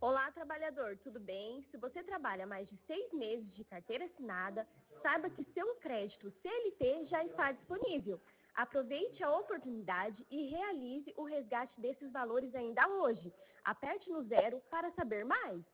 Olá, trabalhador, tudo bem? Se você trabalha mais de 6 meses de carteira assinada, saiba que seu crédito CLT já está disponível. Aproveite a oportunidade e realize o resgate desses valores ainda hoje. Aperte no 0 para saber mais.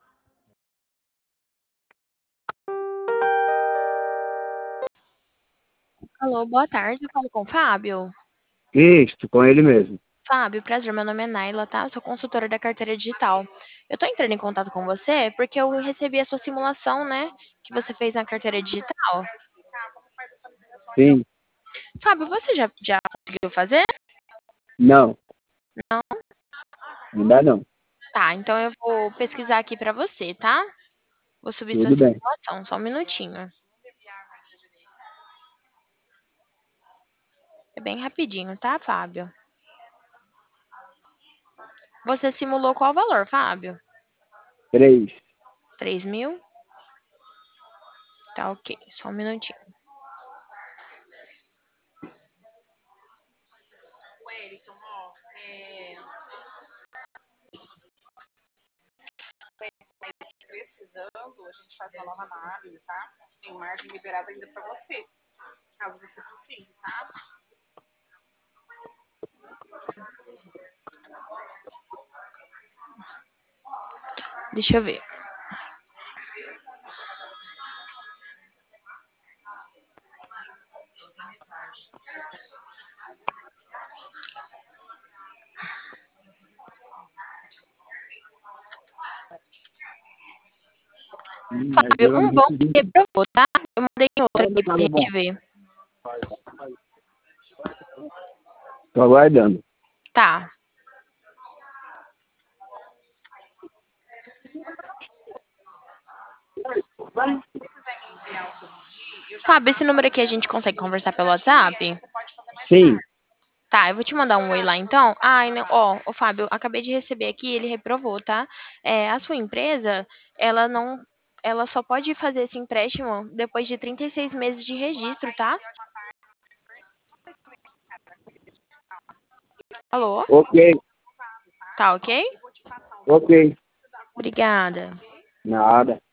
Alô, boa tarde, eu falo com o Fábio. Isso, com ele mesmo. Fábio, prazer, meu nome é Naila, tá? Eu sou consultora da carteira digital. Eu tô entrando em contato com você porque eu recebi a sua simulação, né? Que você fez na carteira digital. Sim, Fábio, você já conseguiu fazer? não, Não? ainda não. Tá, então eu vou pesquisar aqui pra você, tá? Vou subir sua Tudo bem. simulação, só um minutinho. É bem rapidinho, tá, Fábio? Você simulou qual valor, Fábio? 3. 3.000? Tá, ok, só um minutinho. Deixa eu ver. Fábio, um banco reprovou, tá? Eu mandei em outro aqui pra gente ver. Tô aguardando. Tá. Fábio, esse número aqui a gente consegue conversar pelo WhatsApp? Sim, Tá, eu vou te mandar um oi lá então. Ai, não, ó, ô Fábio, acabei de receber aqui, ele reprovou, tá? A sua empresa, ela não, ela só pode fazer esse empréstimo depois de 36 meses de registro, tá? Alô? ok, Tá ok? ok. Obrigada. Nada.